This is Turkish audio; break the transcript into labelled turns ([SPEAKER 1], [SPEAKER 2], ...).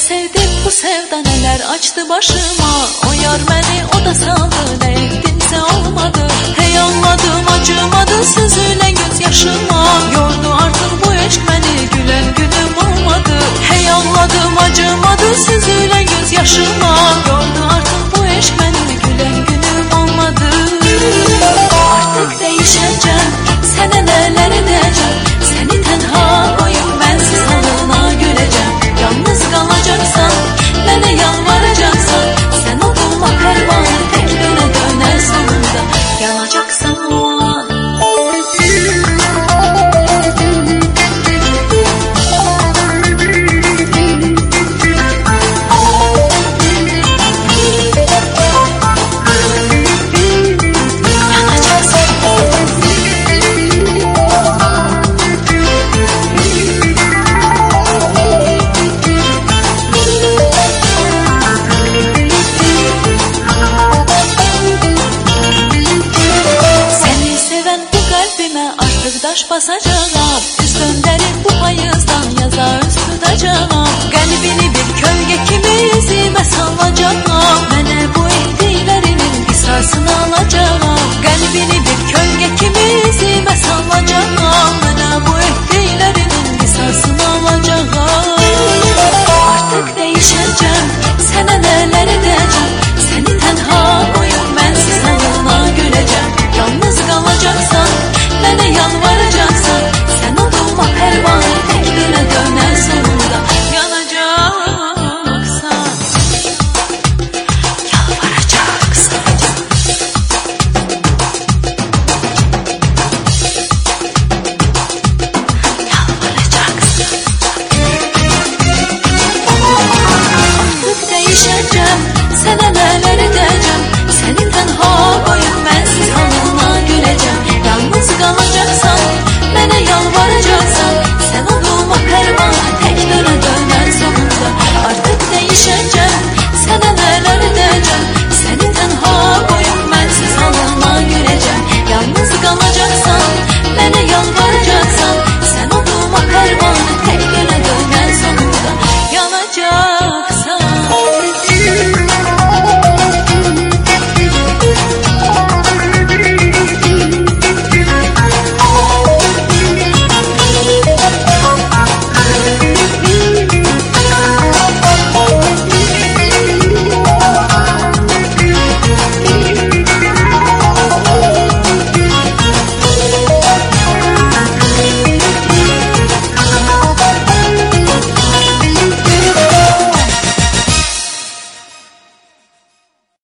[SPEAKER 1] sevdim bu sevda neler açtı başıma. O yar beni o da saldı, ne ettimse olmadı. Hey anladım acımadı sözüyle gözyaşıma. Yordu artık bu aşk beni, gülen günüm olmadı. Hey anladım acımadı sözüyle gözyaşıma. Yordu artık bu aşk beni, gülen günüm olmadı. Artık değişeceğim, sana neler edeceğim. Seni tenha koyup bensiz halına güleceğim. Yalnız kalacaksan, bana yalvaracaksan, sen olma pervanı tek döne döne sonunda yanacaksan o an. Artık daş basacağım, üst döndürüp bu hayızdan yaza üst tutacağım. Kalbini bir kölge kimi izime salacağım. Bana bu ettiklerinin kısasını alacağım.